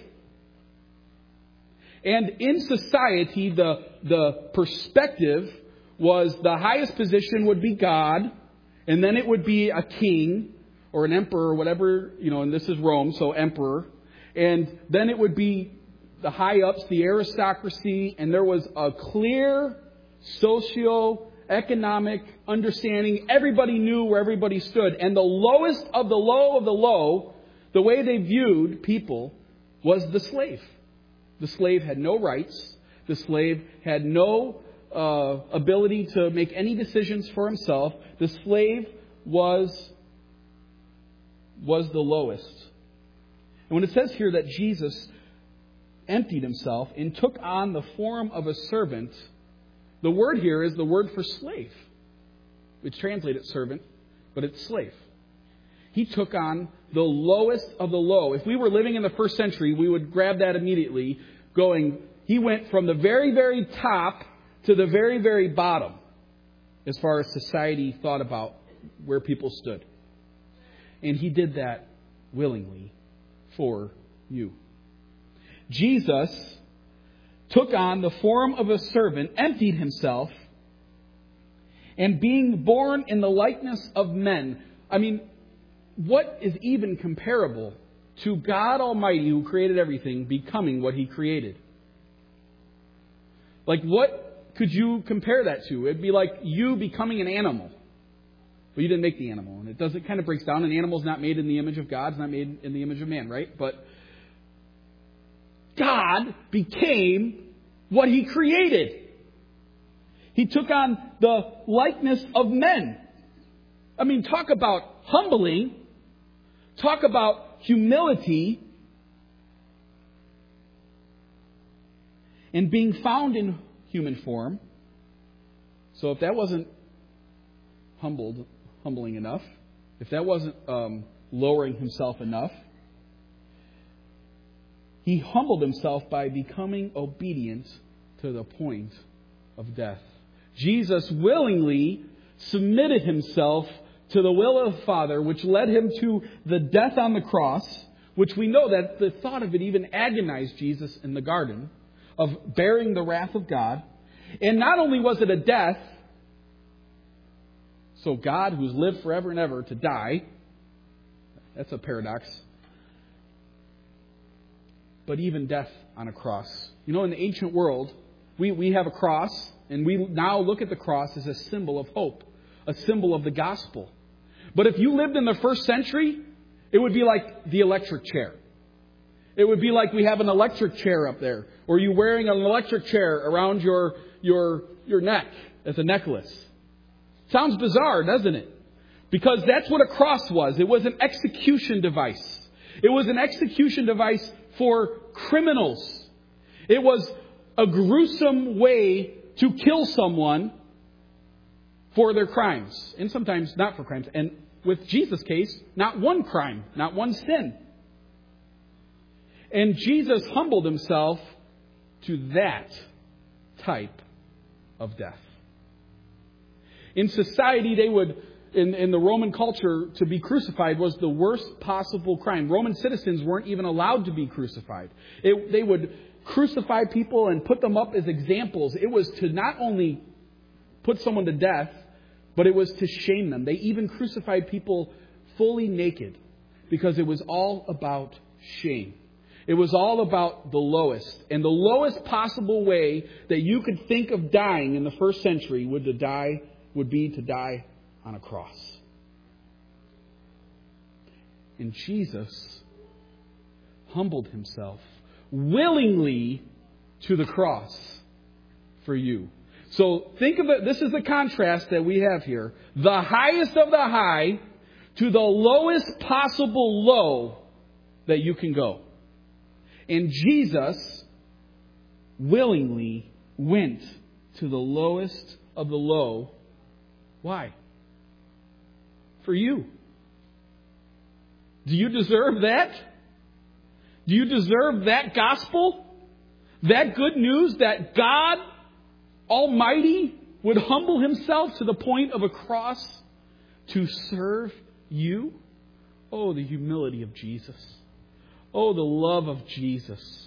And in society, the the perspective was the highest position would be God, and then it would be a king or an emperor or whatever, you know, and this is Rome, so emperor. And then it would be the high-ups, the aristocracy, and there was a clear socio-economic understanding. Everybody knew where everybody stood. And the lowest of the low of the low, the way they viewed people, was the slave. The slave had no rights. The slave had no uh, ability to make any decisions for himself. The slave was, was the lowest. And when it says here that Jesus emptied himself and took on the form of a servant, the word here is the word for slave. It's translated servant, but it's slave. He took on the lowest of the low. If we were living in the first century, we would grab that immediately, going, he went from the very, very top to the very, very bottom as far as society thought about where people stood. And he did that willingly for you. Jesus took on the form of a servant, emptied himself, and being born in the likeness of men. I mean, what is even comparable to God Almighty, who created everything, becoming what He created? Like, what could you compare that to? It'd be like you becoming an animal. But you didn't make the animal. And it does, it kind of breaks down. An animal's not made in the image of God. It's not made in the image of man, right? But God became what He created. He took on the likeness of men. I mean, talk about humbling. Talk about humility. And being found in human form. So if that wasn't humbled, humbling enough, if that wasn't um, lowering Himself enough, He humbled Himself by becoming obedient to the point of death. Jesus willingly submitted Himself to the will of the Father, which led Him to the death on the cross, which we know that the thought of it even agonized Jesus in the garden, of bearing the wrath of God. And not only was it a death, so God, who's lived forever and ever, to die, that's a paradox, but even death on a cross. You know, in the ancient world, we, we have a cross, and we now look at the cross as a symbol of hope, a symbol of the gospel. But if you lived in the first century, it would be like the electric chair. It would be like we have an electric chair up there, or you wearing an electric chair around your your your neck as a necklace. Sounds bizarre, doesn't it? Because that's what a cross was. It was an execution device. It was an execution device for criminals. It was a gruesome way to kill someone for their crimes. And sometimes not for crimes. And with Jesus' case, not one crime, not one sin. And Jesus humbled Himself to that type of death. In society, they would, in, in the Roman culture, to be crucified was the worst possible crime. Roman citizens weren't even allowed to be crucified. It, they would crucify people and put them up as examples. It was to not only put someone to death, but it was to shame them. They even crucified people fully naked because it was all about shame. It was all about the lowest. And the lowest possible way that you could think of dying in the first century would to die would be to die on a cross. And Jesus humbled himself willingly to the cross for you. So think of it, this is the contrast that we have here. The highest of the high to the lowest possible low that you can go. And Jesus willingly went to the lowest of the low. Why? For you. Do you deserve that? Do you deserve that gospel? That good news that God Almighty would humble himself to the point of a cross to serve you? Oh, the humility of Jesus. Oh, the love of Jesus.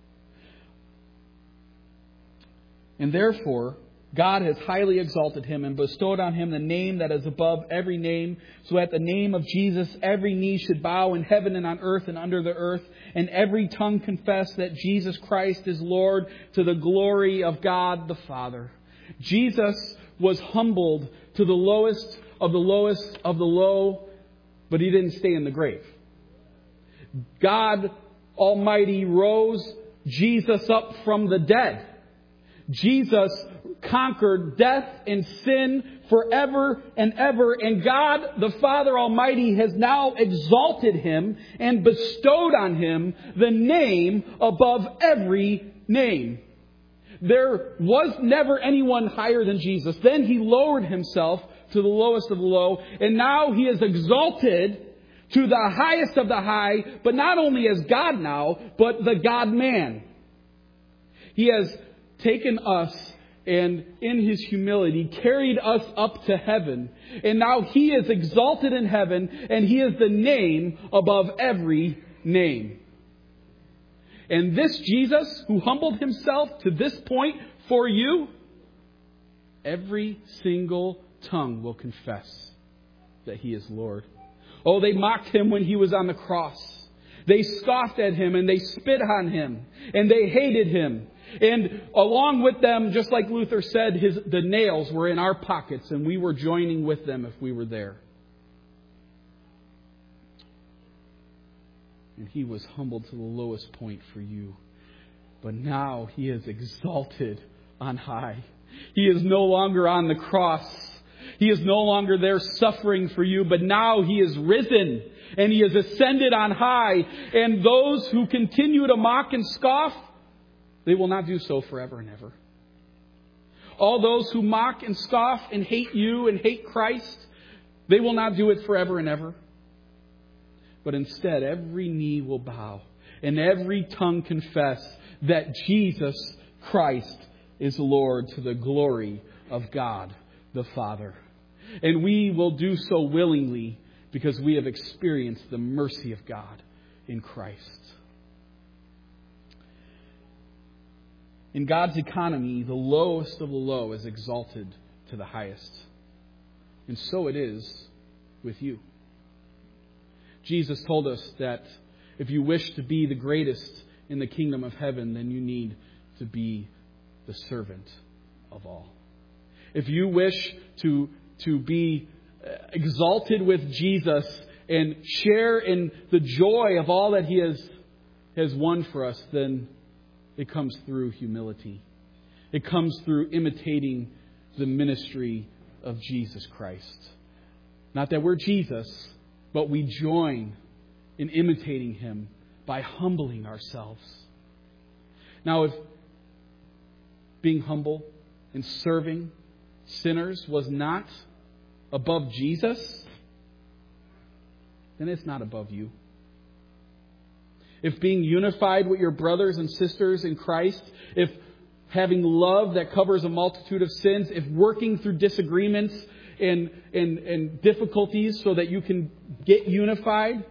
And therefore, God has highly exalted him and bestowed on him the name that is above every name, so at the name of Jesus every knee should bow in heaven and on earth and under the earth, and every tongue confess that Jesus Christ is Lord, to the glory of God the Father. Jesus was humbled to the lowest of the lowest of the low, but he didn't stay in the grave. God Almighty rose Jesus up from the dead. Jesus conquered death and sin forever and ever. And God, the Father Almighty, has now exalted him and bestowed on him the name above every name. There was never anyone higher than Jesus. Then he lowered himself to the lowest of the low. And now he is exalted to the highest of the high, but not only as God now, but the God-man. He has taken us and in his humility carried us up to heaven. And now he is exalted in heaven, and he is the name above every name. And this Jesus who humbled himself to this point for you, every single tongue will confess that he is Lord. Oh, they mocked him when he was on the cross. They scoffed at him and they spit on him and they hated him. And along with them, just like Luther said, his, the nails were in our pockets and we were joining with them if we were there. And he was humbled to the lowest point for you. But now he is exalted on high. He is no longer on the cross. He is no longer there suffering for you, but now he is risen and he is ascended on high. And those who continue to mock and scoff, they will not do so forever and ever. All those who mock and scoff and hate you and hate Christ, they will not do it forever and ever. But instead, every knee will bow and every tongue confess that Jesus Christ is Lord, to the glory of God the Father. And we will do so willingly because we have experienced the mercy of God in Christ. In God's economy, the lowest of the low is exalted to the highest. And so it is with you. Jesus told us that if you wish to be the greatest in the kingdom of heaven, then you need to be the servant of all. If you wish to, to be exalted with Jesus and share in the joy of all that he has, has won for us, then it comes through humility. It comes through imitating the ministry of Jesus Christ. Not that we're Jesus, but we join in imitating him by humbling ourselves. Now, if being humble and serving sinners was not above Jesus, then it's not above you. If being unified with your brothers and sisters in Christ, if having love that covers a multitude of sins, if working through disagreements and, and, and difficulties so that you can get unified,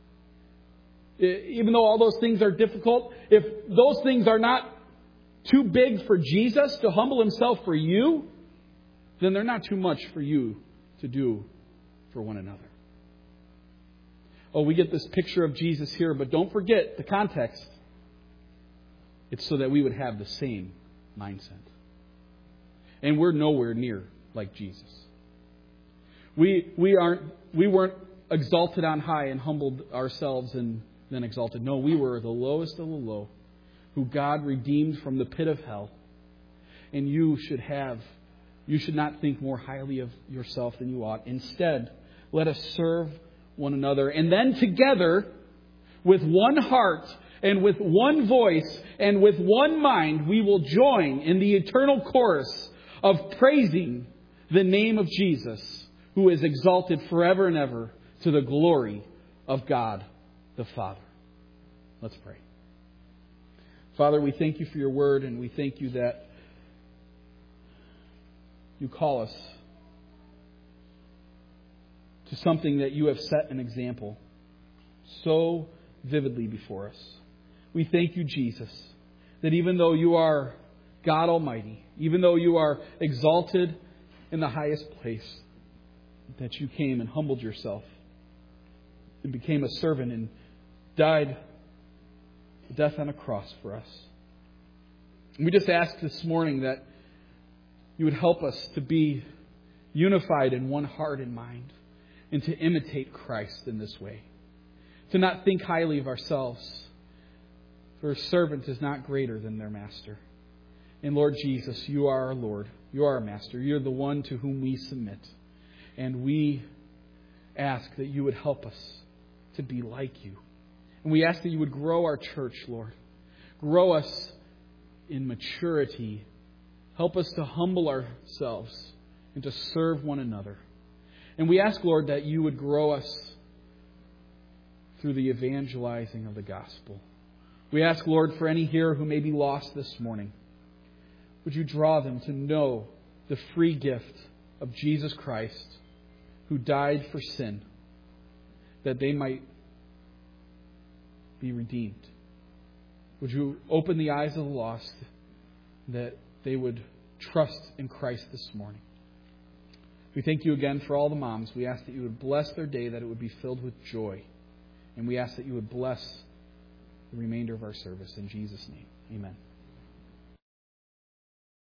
even though all those things are difficult, if those things are not too big for Jesus to humble himself for you, then they're not too much for you to do for one another. oh, we get this picture of Jesus here, but don't forget the context. It's so that we would have the same mindset. And we're nowhere near like Jesus. We we aren't we weren't exalted on high and humbled ourselves and then exalted. No, we were the lowest of the low, who God redeemed from the pit of hell. And you should have you should not think more highly of yourself than you ought. Instead, let us serve one another, and then together, with one heart and with one voice and with one mind, we will join in the eternal chorus of praising the name of Jesus, who is exalted forever and ever to the glory of God the Father. Let's pray. Father, we thank you for your word, and we thank you that you call us to something that you have set an example so vividly before us. We thank you, Jesus, that even though you are God Almighty, even though you are exalted in the highest place, that you came and humbled yourself and became a servant and died death on a cross for us. And we just ask this morning that you would help us to be unified in one heart and mind, and to imitate Christ in this way. To not think highly of ourselves, for a servant is not greater than their master. And Lord Jesus, you are our Lord. You are our master. You're the one to whom we submit. And we ask that you would help us to be like you. And we ask that you would grow our church, Lord. Grow us in maturity. Help us to humble ourselves and to serve one another. And we ask, Lord, that you would grow us through the evangelizing of the gospel. We ask, Lord, for any here who may be lost this morning, would you draw them to know the free gift of Jesus Christ, who died for sin, that they might be redeemed. Would you open the eyes of the lost, that they would trust in Christ this morning. We thank you again for all the moms. We ask that you would bless their day, that it would be filled with joy. And we ask that you would bless the remainder of our service. In Jesus' name, amen.